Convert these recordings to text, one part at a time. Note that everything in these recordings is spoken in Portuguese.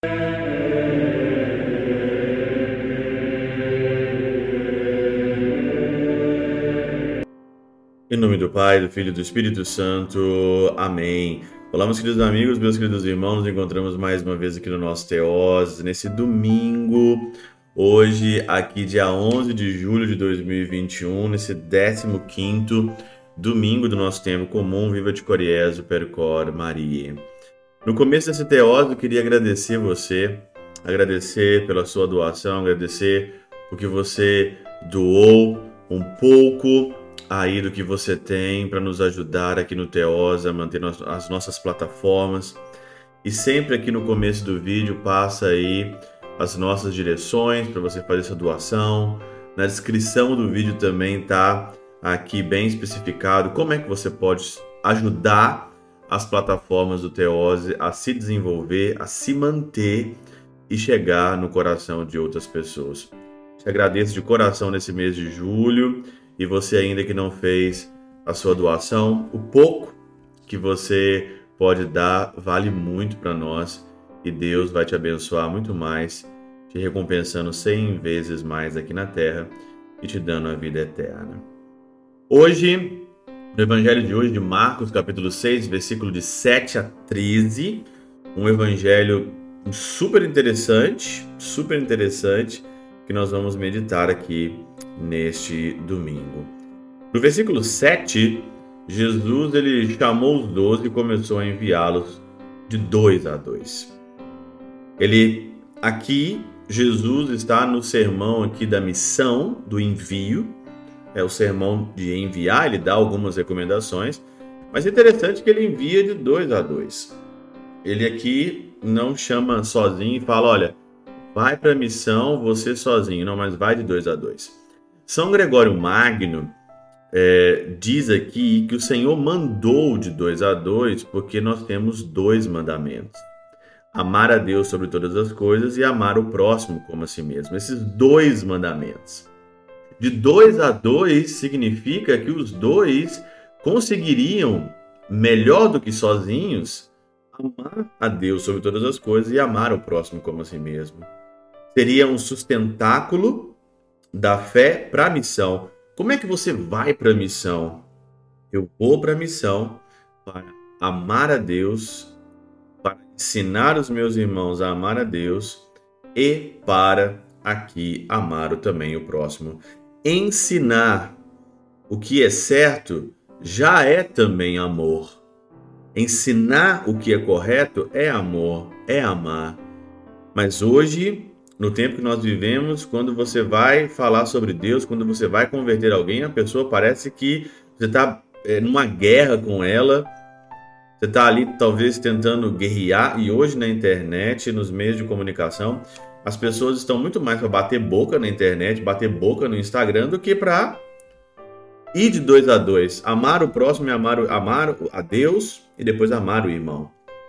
Em nome do Pai, do Filho e do Espírito Santo. Amém. Olá, meus queridos amigos, meus queridos irmãos. Nos encontramos mais uma vez aqui no nosso Teoses, nesse domingo. Hoje, aqui dia 11 de julho de 2021, nesse 15º domingo do nosso tempo comum. Viva de Coriezo, Percor Maria. No começo desse Teoses, eu queria agradecer você, agradecer pela sua doação, agradecer porque você doou um pouco aí do que você tem para nos ajudar aqui no Teoses a manter as nossas plataformas. E sempre aqui no começo do vídeo passa aí as nossas direções para você fazer essa doação. Na descrição do vídeo também tá aqui bem especificado como é que você pode ajudar as plataformas do Teoses a se desenvolver, a se manter e chegar no coração de outras pessoas. Te agradeço de coração nesse mês de julho. E você ainda que não fez a sua doação, o pouco que você pode dar vale muito para nós e Deus vai te abençoar muito mais, te recompensando 100 vezes mais aqui na terra e te dando a vida eterna. Hoje, no Evangelho de hoje, de Marcos, capítulo 6, versículo de 7 a 13, um evangelho super interessante, que nós vamos meditar aqui neste domingo. No versículo 7, Jesus ele chamou os 12 e começou a enviá-los de 2 a 2. Jesus está no sermão aqui da missão, do envio, é o sermão de enviar, ele dá algumas recomendações, mas é interessante que ele envia de 2 a 2. Ele aqui não chama sozinho e fala, olha, vai para a missão você sozinho, não, mas vai de 2 a 2. São Gregório Magno diz aqui que o Senhor mandou de 2 a 2 porque nós temos 2 mandamentos. Amar a Deus sobre todas as coisas e amar o próximo como a si mesmo. Esses 2 mandamentos. De 2 a 2 significa que os 2 conseguiriam, melhor do que sozinhos, amar a Deus sobre todas as coisas e amar o próximo como a si mesmo. Seria um sustentáculo da fé para a missão. Como é que você vai para a missão? Eu vou para a missão para amar a Deus, para ensinar os meus irmãos a amar a Deus e para aqui amar também o próximo. Ensinar o que é certo já é também amor. Ensinar o que é correto é amor, é amar. Mas hoje, no tempo que nós vivemos, quando você vai falar sobre Deus, quando você vai converter alguém, a pessoa parece que você está numa guerra com ela, você está ali talvez tentando guerrear, e hoje na internet, nos meios de comunicação, as pessoas estão muito mais para bater boca na internet, bater boca no Instagram, do que para ir de 2 a 2, amar o próximo e amar a Deus e depois amar o irmão.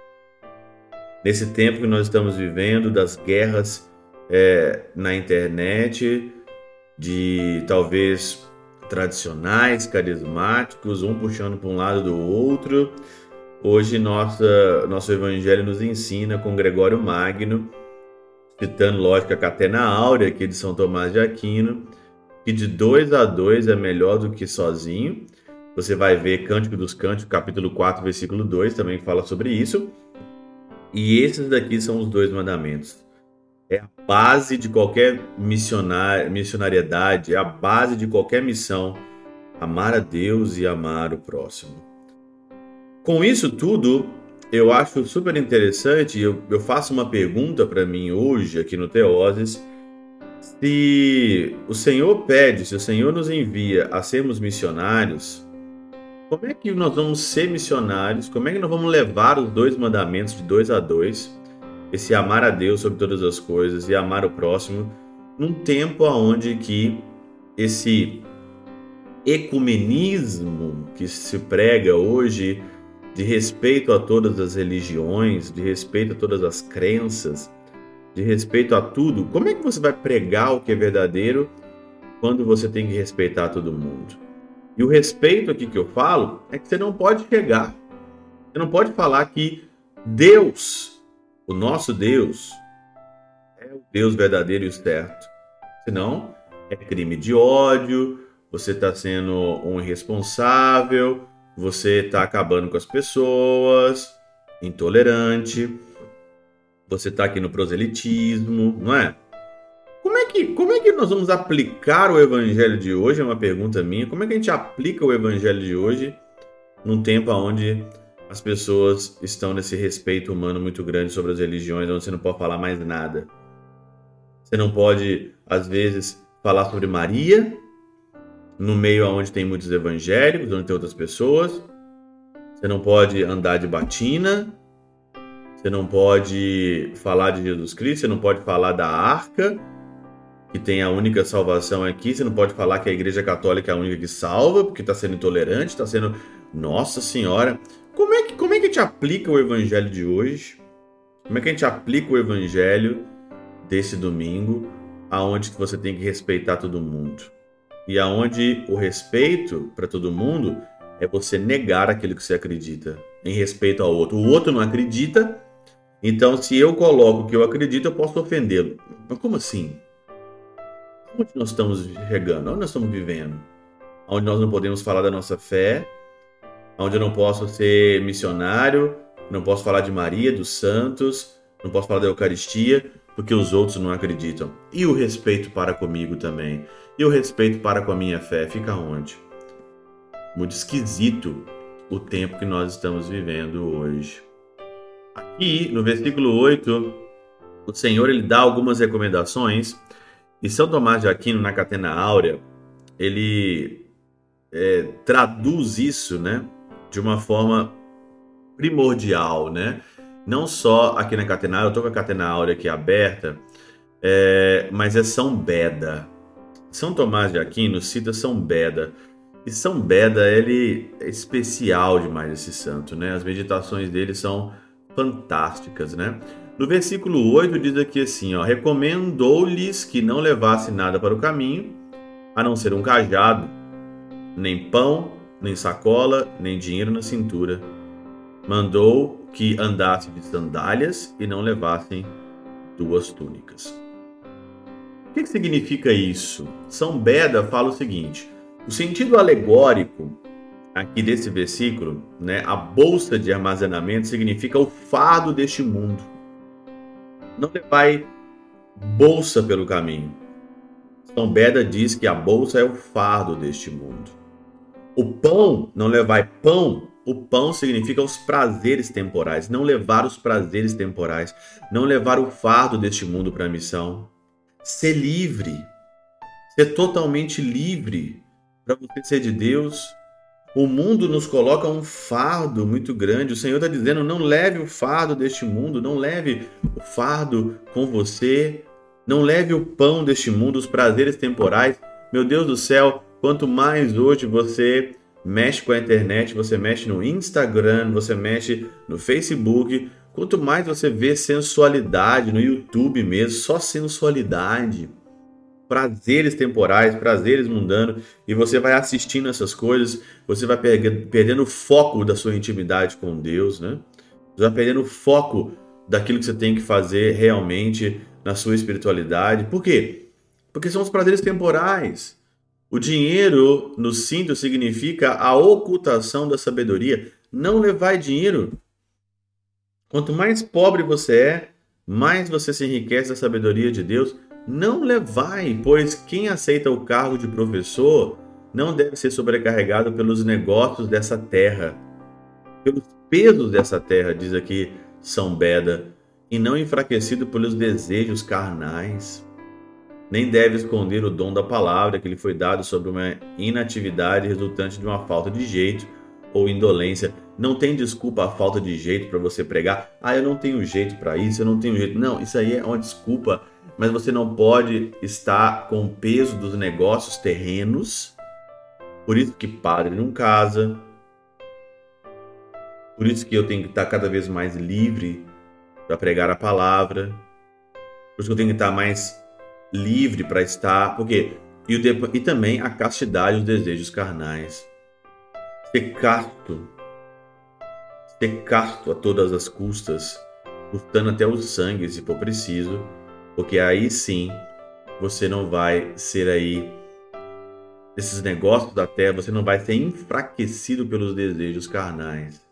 Nesse tempo que nós estamos vivendo, das guerras na internet, de talvez tradicionais, carismáticos, um puxando para um lado do outro. Hoje nosso evangelho nos ensina com Gregório Magno, citando lógica Catena Áurea aqui de São Tomás de Aquino, que de 2 a 2 é melhor do que sozinho. Você vai ver Cântico dos Cânticos, capítulo 4, versículo 2, também fala sobre isso. E esses daqui são os 2 mandamentos. É a base de qualquer missionariedade, é a base de qualquer missão, amar a Deus e amar o próximo. Com isso tudo, eu acho super interessante, eu faço uma pergunta para mim hoje aqui no Teoses, se o Senhor pede, se o Senhor nos envia a sermos missionários, como é que nós vamos ser missionários? Como é que nós vamos levar os 2 mandamentos de 2 a 2? Esse amar a Deus sobre todas as coisas e amar o próximo, num tempo onde que esse ecumenismo que se prega hoje, de respeito a todas as religiões, de respeito a todas as crenças, de respeito a tudo, como é que você vai pregar o que é verdadeiro quando você tem que respeitar todo mundo? E o respeito aqui que eu falo é que você não pode chegar, você não pode falar que Deus, o nosso Deus, Deus verdadeiro e o certo. Senão, é crime de ódio, você está sendo um irresponsável, você está acabando com as pessoas, intolerante, você está aqui no proselitismo, não é? Como é que nós vamos aplicar o evangelho de hoje? É uma pergunta minha. Como é que a gente aplica o evangelho de hoje num tempo onde as pessoas estão nesse respeito humano muito grande sobre as religiões, onde você não pode falar mais nada? Você não pode, às vezes, falar sobre Maria, no meio onde tem muitos evangélicos, onde tem outras pessoas. Você não pode andar de batina. Você não pode falar de Jesus Cristo. Você não pode falar da arca, que tem a única salvação aqui. Você não pode falar que a Igreja Católica é a única que salva, porque está sendo intolerante, está sendo... Nossa Senhora! Como é que a gente aplica o evangelho de hoje? Como é que a gente aplica o evangelho desse domingo, aonde que você tem que respeitar todo mundo? E aonde o respeito para todo mundo é você negar aquilo que você acredita, em respeito ao outro. O outro não acredita, então se eu coloco o que eu acredito, eu posso ofendê-lo. Mas como assim? Onde nós estamos chegando? Onde nós estamos vivendo? Onde nós não podemos falar da nossa fé, onde eu não posso ser missionário, não posso falar de Maria, dos santos, não posso falar da Eucaristia, porque os outros não acreditam. E o respeito para comigo também? E o respeito para com a minha fé? Fica onde? Muito esquisito o tempo que nós estamos vivendo hoje. Aqui, no versículo 8, o Senhor ele dá algumas recomendações. E São Tomás de Aquino, na Catena Áurea, ele traduz isso, né, de uma forma primordial, né? Não só aqui na Catena Áurea, eu estou com a Catena Áurea aqui aberta, mas é São Beda. São Tomás de Aquino cita São Beda. E São Beda, ele é especial demais, esse santo, né? As meditações dele são fantásticas, né? No versículo 8 diz aqui assim, ó, recomendou-lhes que não levasse nada para o caminho, a não ser um cajado, nem pão, nem sacola, nem dinheiro na cintura. Mandou que andasse de sandálias e não levassem 2 túnicas. O que significa isso? São Beda fala o seguinte, o sentido alegórico aqui desse versículo, né, a bolsa de armazenamento significa o fardo deste mundo. Não levai bolsa pelo caminho. São Beda diz que a bolsa é o fardo deste mundo. O pão, não levai pão, o pão significa os prazeres temporais. Não levar os prazeres temporais. Não levar o fardo deste mundo para a missão. Ser livre. Ser totalmente livre para você ser de Deus. O mundo nos coloca um fardo muito grande. O Senhor está dizendo, não leve o fardo deste mundo, não leve o fardo com você, não leve o pão deste mundo, os prazeres temporais. Meu Deus do céu, quanto mais hoje você mexe com a internet, você mexe no Instagram, você mexe no Facebook, quanto mais você vê sensualidade no YouTube mesmo, só sensualidade, prazeres temporais, prazeres mundanos, e você vai assistindo essas coisas, você vai perdendo o foco da sua intimidade com Deus, né? Você vai perdendo o foco daquilo que você tem que fazer realmente na sua espiritualidade. Por quê? Porque são os prazeres temporais. O dinheiro no cinto significa a ocultação da sabedoria. Não levai dinheiro. Quanto mais pobre você é, mais você se enriquece da sabedoria de Deus. Não levai, pois quem aceita o cargo de professor não deve ser sobrecarregado pelos negócios dessa terra, pelos pesos dessa terra, diz aqui São Beda, e não enfraquecido pelos desejos carnais. Nem deve esconder o dom da palavra que lhe foi dado sobre uma inatividade resultante de uma falta de jeito ou indolência. Não tem desculpa a falta de jeito para você pregar. Eu não tenho jeito para isso, eu não tenho jeito. Não, isso aí é uma desculpa. Mas você não pode estar com o peso dos negócios terrenos. Por isso que padre não casa. Por isso que eu tenho que estar cada vez mais livre para pregar a palavra. Por isso que eu tenho que estar mais livre para estar... Porque e também a castidade e os desejos carnais. Ser casto a todas as custas, custando até o sangue, se for preciso, porque aí sim você não vai ser aí esses negócios da terra, você não vai ser enfraquecido pelos desejos carnais.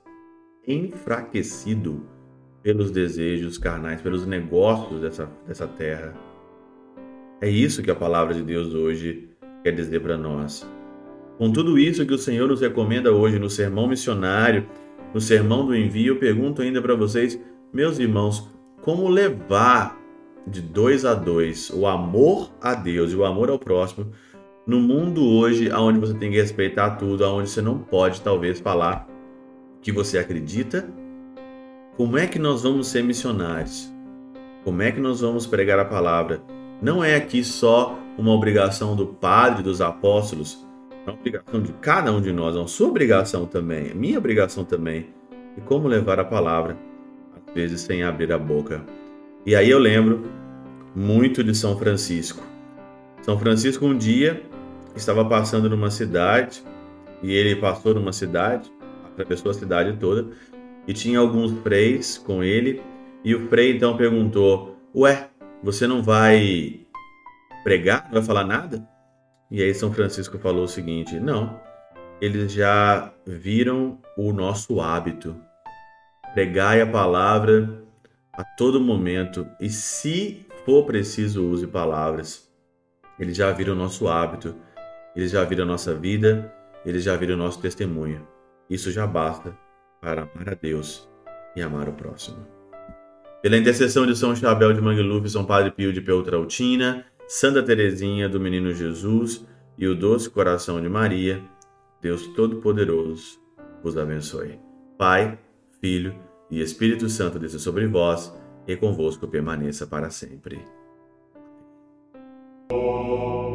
Enfraquecido pelos desejos carnais, pelos negócios dessa terra. É isso que a palavra de Deus hoje quer dizer para nós. Com tudo isso que o Senhor nos recomenda hoje no sermão missionário, no sermão do envio, eu pergunto ainda para vocês, meus irmãos, como levar de 2 a 2 o amor a Deus e o amor ao próximo no mundo hoje, onde você tem que respeitar tudo, onde você não pode talvez falar o que você acredita? Como é que nós vamos ser missionários? Como é que nós vamos pregar a palavra? Não é aqui só uma obrigação do padre, dos apóstolos, é uma obrigação de cada um de nós, é uma sua obrigação também, é minha obrigação também. E como levar a palavra, às vezes sem abrir a boca. E aí eu lembro muito de São Francisco. São Francisco um dia estava passando numa cidade, e ele passou numa cidade, atravessou a cidade toda, e tinha alguns freis com ele, e o frei então perguntou, ué, você não vai pregar? Não vai falar nada? E aí São Francisco falou o seguinte, não, eles já viram o nosso hábito. Pregai a palavra a todo momento e se for preciso use palavras. Eles já viram o nosso hábito, eles já viram a nossa vida, eles já viram o nosso testemunho. Isso já basta para amar a Deus e amar o próximo. Pela intercessão de São Chabel de Mangluf, São Padre Pio de Peltrautina, Santa Teresinha do Menino Jesus e o doce coração de Maria, Deus Todo-Poderoso vos abençoe. Pai, Filho e Espírito Santo desça sobre vós e convosco permaneça para sempre.